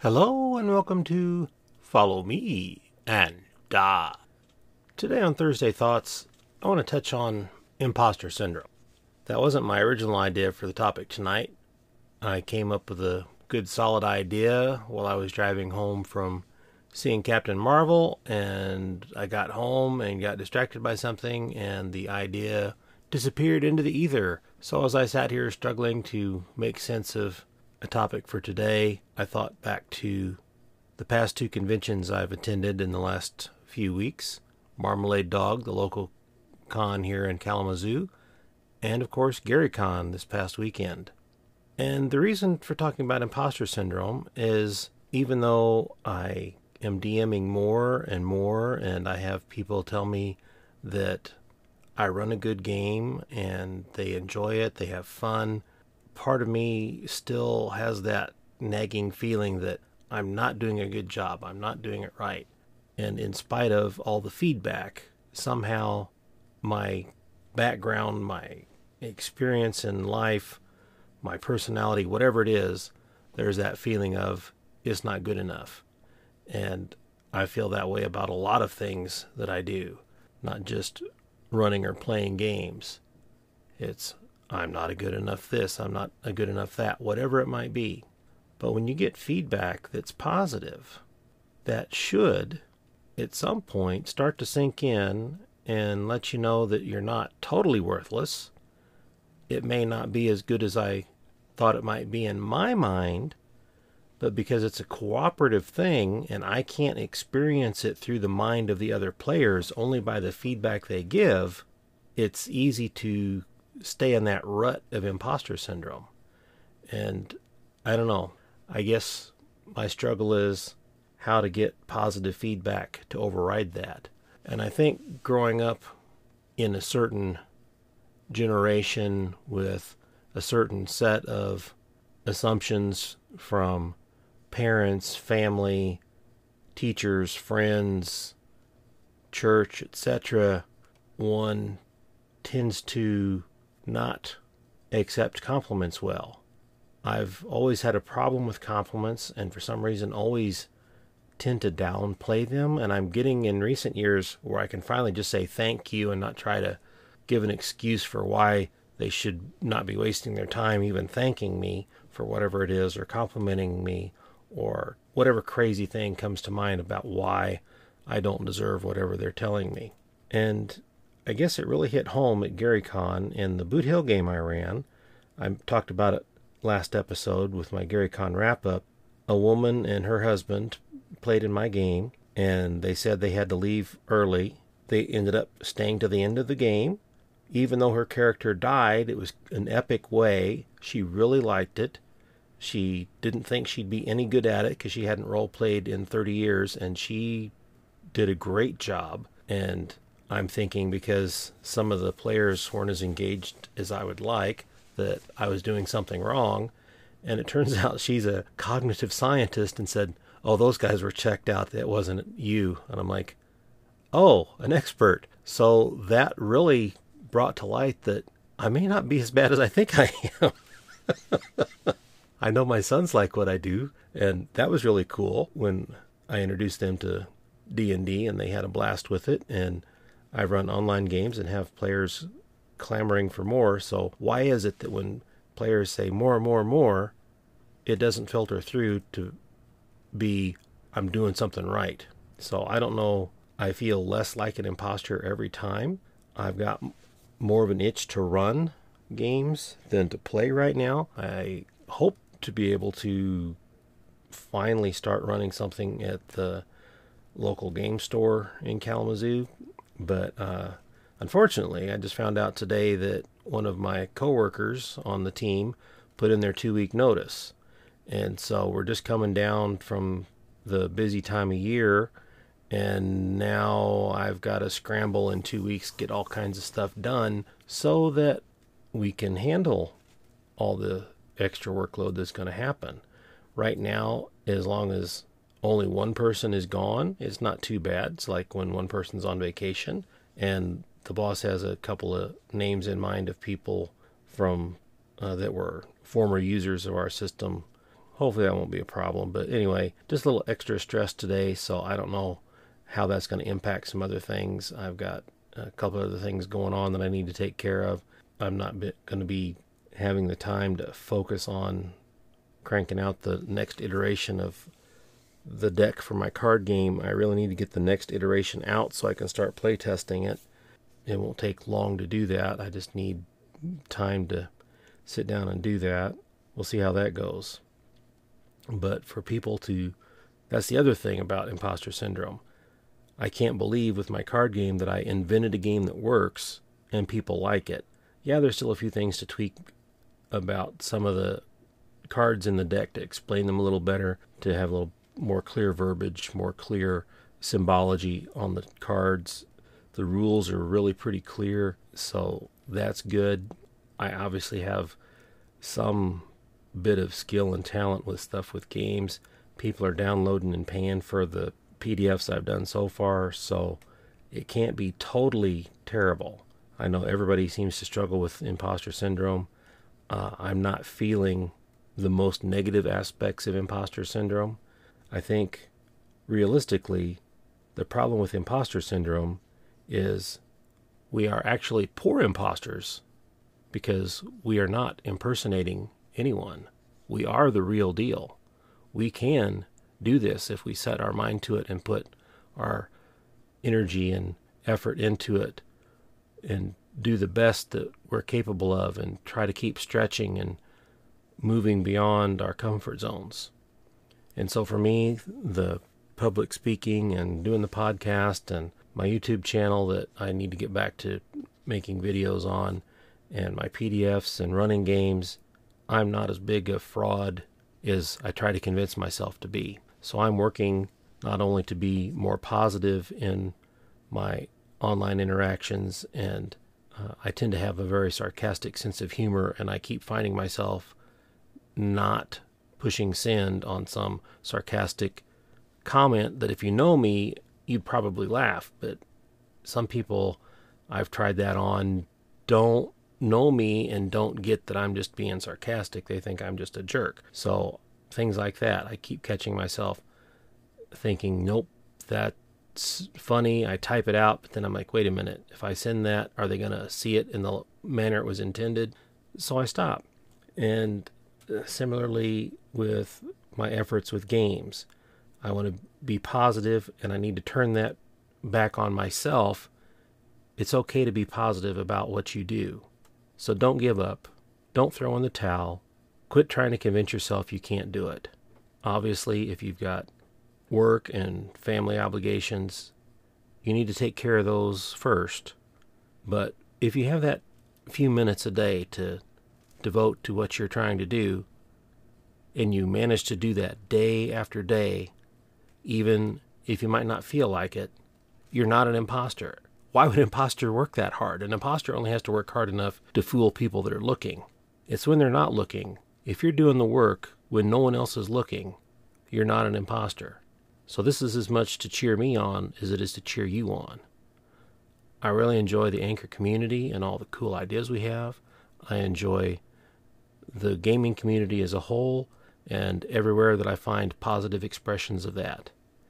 Hello and welcome to Follow Me and Die. Today on Thursday Thoughts, I want to touch on imposter syndrome. That wasn't my original idea for the topic tonight. I came up with a good solid idea while I was driving home from seeing Captain Marvel, and I got home and got distracted by something, and the idea disappeared into the ether. So as I sat here struggling to make sense of a topic for today, I thought back to the past two conventions I've attended in the last few weeks. Marmalade Dog, the local con here in Kalamazoo, and of course GaryCon this past weekend. And the reason for talking about imposter syndrome is, even though I am DMing more and more and I have people tell me that I run a good game and they enjoy it, they have fun, part of me still has that nagging feeling that I'm not doing a good job, I'm not doing it right. And in spite of all the feedback, somehow my background, my experience in life, my personality, whatever it is, there's that feeling of it's not good enough. And I feel that way about a lot of things that I do, not just running or playing games. It's I'm not a good enough this, I'm not a good enough that, whatever it might be. But when you get feedback that's positive, that should, at some point, start to sink in and let you know that you're not totally worthless. It may not be as good as I thought it might be in my mind, but because it's a cooperative thing and I can't experience it through the mind of the other players, only by the feedback they give, it's easy to stay in that rut of imposter syndrome. And I don't know, I guess my struggle is how to get positive feedback to override that. And I think growing up in a certain generation with a certain set of assumptions from parents, family, teachers, friends, church, etc., one tends to not accept compliments well. I've always had a problem with compliments, and for some reason always tend to downplay them, and I'm getting in recent years where I can finally just say thank you and not try to give an excuse for why they should not be wasting their time even thanking me for whatever it is, or complimenting me, or whatever crazy thing comes to mind about why I don't deserve whatever they're telling me. And I guess it really hit home at GaryCon in the Boot Hill game I ran. I talked about it last episode with my GaryCon wrap-up. A woman and her husband played in my game, and they said they had to leave early. They ended up staying to the end of the game. Even though her character died, it was an epic way. She really liked it. She didn't think she'd be any good at it because she hadn't role-played in 30 years, and she did a great job. And I'm thinking, because some of the players weren't as engaged as I would like, that I was doing something wrong. And it turns out she's a cognitive scientist and said, oh, those guys were checked out, that wasn't you. And I'm like, oh, an expert. So that really brought to light that I may not be as bad as I think I am. I know my sons like what I do, and that was really cool when I introduced them to D&D, and they had a blast with it. And I run online games and have players clamoring for more. So why is it that when players say more, more, more, it doesn't filter through to be I'm doing something right? So I don't know. I feel less like an imposter every time. I've got more of an itch to run games than to play right now. I hope to be able to finally start running something at the local game store in Kalamazoo. But unfortunately, I just found out today that one of my coworkers on the team put in their 2-week notice. And so we're just coming down from the busy time of year, and now I've got to scramble in 2 weeks, get all kinds of stuff done so that we can handle all the extra workload that's going to happen. Right now, as long as only one person is gone, it's not too bad. It's like when one person's on vacation, and the boss has a couple of names in mind of people from that were former users of our system hopefully that won't be a problem. But anyway, just a little extra stress today, so I don't know how that's going to impact some other things. I've got a couple other things going on that I need to take care of. I'm not going to be having the time to focus on cranking out the next iteration of the deck for my card game. I really need to get the next iteration out so I can start playtesting it. It won't take long to do that. I just need time to sit down and do that. We'll see how that goes. But for people to... That's the other thing about imposter syndrome. I can't believe with my card game that I invented a game that works and people like it. Yeah, there's still a few things to tweak about some of the cards in the deck to explain them a little better, to have a little more clear verbiage, more clear symbology on the cards. The rules are really pretty clear, so that's good. I obviously have some bit of skill and talent with stuff with games. People are downloading and paying for the PDFs I've done so far, so it can't be totally terrible. I know everybody seems to struggle with imposter syndrome. I'm not feeling the most negative aspects of imposter syndrome. I think, realistically, the problem with imposter syndrome is we are actually poor imposters because we are not impersonating anyone. We are the real deal. We can do this if we set our mind to it and put our energy and effort into it and do the best that we're capable of and try to keep stretching and moving beyond our comfort zones. And so for me, the public speaking and doing the podcast and my YouTube channel that I need to get back to making videos on, and my PDFs and running games, I'm not as big a fraud as I try to convince myself to be. So I'm working not only to be more positive in my online interactions, and I tend to have a very sarcastic sense of humor, and I keep finding myself not pushing send on some sarcastic comment that if you know me, you'd probably laugh. But some people I've tried that on don't know me and don't get that I'm just being sarcastic. They think I'm just a jerk. So things like that, I keep catching myself thinking, nope, that's funny. I type it out, but then I'm like, wait a minute. If I send that, are they going to see it in the manner it was intended? So I stop. And similarly with my efforts with games, I want to be positive, and I need to turn that back on myself. It's okay to be positive about what you do. So don't give up. Don't throw in the towel. Quit trying to convince yourself you can't do it. Obviously, if you've got work and family obligations, you need to take care of those first. But if you have that few minutes a day to devote to what you're trying to do, and you manage to do that day after day, even if you might not feel like it, you're not an imposter. Why would an imposter work that hard? An imposter only has to work hard enough to fool people that are looking. It's when they're not looking. If you're doing the work when no one else is looking, you're not an imposter. So this is as much to cheer me on as it is to cheer you on. I really enjoy the Anchor community and all the cool ideas we have. I enjoy the gaming community as a whole, and everywhere that I find positive expressions of that.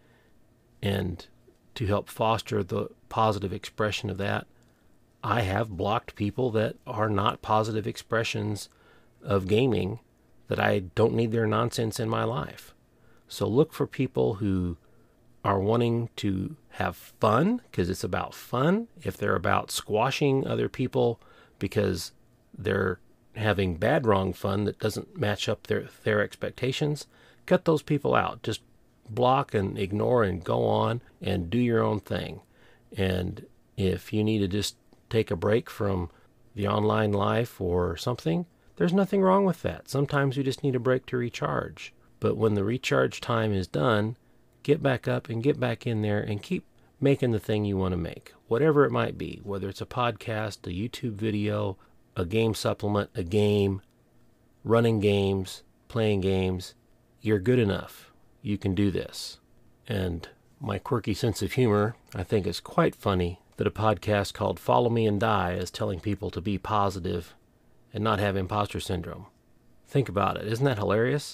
And to help foster the positive expression of that, I have blocked people that are not positive expressions of gaming, that I don't need their nonsense in my life. So look for people who are wanting to have fun, because it's about fun. If they're about squashing other people because they're having bad wrong fun that doesn't match up their expectations, cut those people out. Just block and ignore and go on and do your own thing. And if you need to just take a break from the online life or something, there's nothing wrong with that. Sometimes you just need a break to recharge. But when the recharge time is done, get back up and get back in there and keep making the thing you want to make, whatever it might be, whether it's a podcast, a YouTube video, a game supplement, a game, running games, playing games. You're good enough. You can do this. And my quirky sense of humor, I think it's quite funny that a podcast called Follow Me and Die is telling people to be positive and not have imposter syndrome. Think about it. Isn't that hilarious?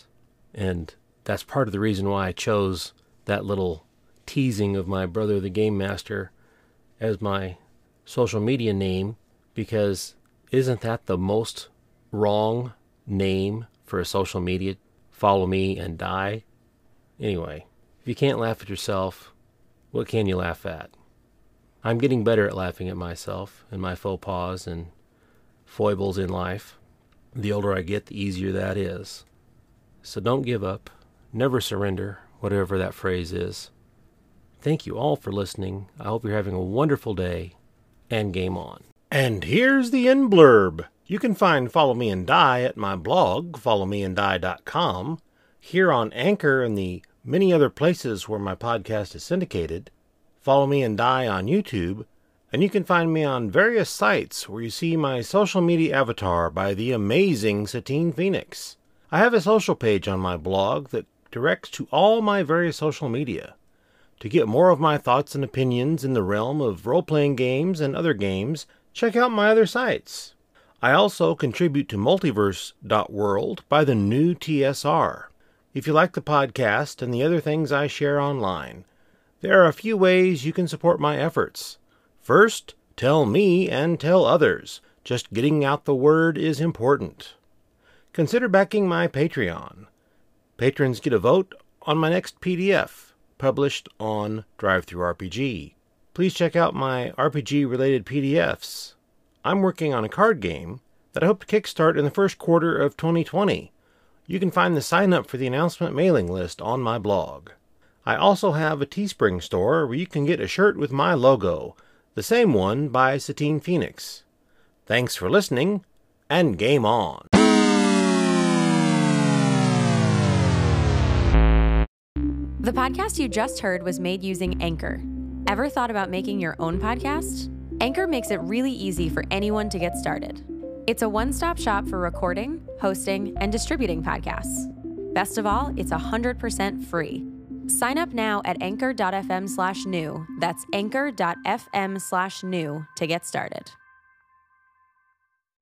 And that's part of the reason why I chose that little teasing of my brother, the Game Master, as my social media name, because isn't that the most wrong name for a social media? Follow me and die? Anyway, if you can't laugh at yourself, what can you laugh at? I'm getting better at laughing at myself and my faux pas and foibles in life. The older I get, the easier that is. So don't give up. Never surrender, whatever that phrase is. Thank you all for listening. I hope you're having a wonderful day, and game on. And here's the end blurb. You can find Follow Me and Die at my blog, followmeanddie.com, here on Anchor and the many other places where my podcast is syndicated. Follow Me and Die on YouTube, and you can find me on various sites where you see my social media avatar by the amazing Satine Phoenix. I have a social page on my blog that directs to all my various social media. To get more of my thoughts and opinions in the realm of role-playing games and other games, check out my other sites. I also contribute to multiverse.world by the new TSR. If you like the podcast and the other things I share online, there are a few ways you can support my efforts. First, tell me and tell others. Just getting out the word is important. Consider backing my Patreon. Patrons get a vote on my next PDF, published on DriveThruRPG. Please check out my RPG-related PDFs. I'm working on a card game that I hope to kickstart in the first quarter of 2020. You can find the sign-up for the announcement mailing list on my blog. I also have a Teespring store where you can get a shirt with my logo, the same one by Satine Phoenix. Thanks for listening, and game on! The podcast you just heard was made using Anchor. Ever thought about making your own podcast? Anchor makes it really easy for anyone to get started. It's a one-stop shop for recording, hosting, and distributing podcasts. Best of all, it's 100% free. Sign up now at anchor.fm/new. That's anchor.fm/new to get started.